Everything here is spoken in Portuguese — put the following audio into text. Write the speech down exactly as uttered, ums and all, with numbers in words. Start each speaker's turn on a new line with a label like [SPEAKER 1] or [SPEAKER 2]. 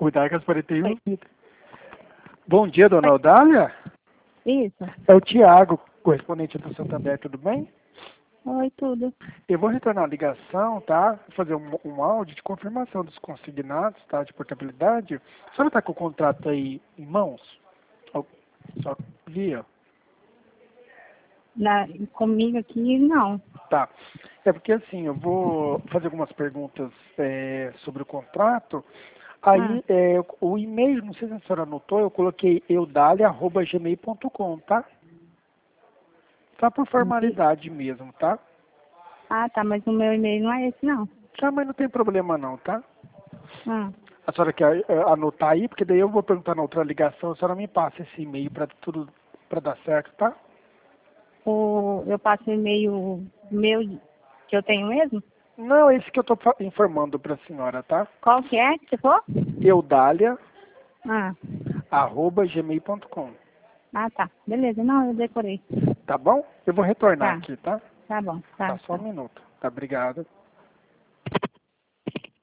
[SPEAKER 1] Cuidado com as quarenta e um. Bom dia, dona Eudália.
[SPEAKER 2] Isso.
[SPEAKER 1] É o Tiago, correspondente do Santander, tudo bem?
[SPEAKER 2] Oi, tudo.
[SPEAKER 1] Eu vou retornar a ligação, tá? Vou fazer um, um áudio de confirmação dos consignados, tá? De portabilidade. A senhora está com o contrato aí em mãos? Ou só via?
[SPEAKER 2] Na, comigo aqui, não.
[SPEAKER 1] Tá. É porque assim, eu vou fazer algumas perguntas é, sobre o contrato.
[SPEAKER 2] Ah,
[SPEAKER 1] Aí, é, o e-mail, não sei se a senhora anotou, eu coloquei eudalia arroba gmail ponto com, tá? Só por
[SPEAKER 2] e-
[SPEAKER 1] formalidade mesmo, tá?
[SPEAKER 2] ah, tá, mas o meu e-mail não é esse, não.
[SPEAKER 1] Tá, mas não tem problema não, tá?
[SPEAKER 2] Ah,
[SPEAKER 1] A senhora quer é, anotar aí, porque daí eu vou perguntar na outra ligação, a senhora me passa esse e-mail para tudo, para dar certo, tá?
[SPEAKER 2] o, eu passo o e-mail meu que eu tenho mesmo?
[SPEAKER 1] Não, esse que eu tô fa- informando para a senhora, tá?
[SPEAKER 2] Qual que é que você for?
[SPEAKER 1] eudalia
[SPEAKER 2] Ah,
[SPEAKER 1] arroba gmail ponto com,
[SPEAKER 2] ah, tá. Beleza, não, eu decorei.
[SPEAKER 1] tá bom? Eu vou retornar
[SPEAKER 2] Tá,
[SPEAKER 1] aqui, tá?
[SPEAKER 2] tá bom,
[SPEAKER 1] Tá,
[SPEAKER 2] tá,
[SPEAKER 1] só um
[SPEAKER 2] tá.
[SPEAKER 1] minuto. Tá, obrigado.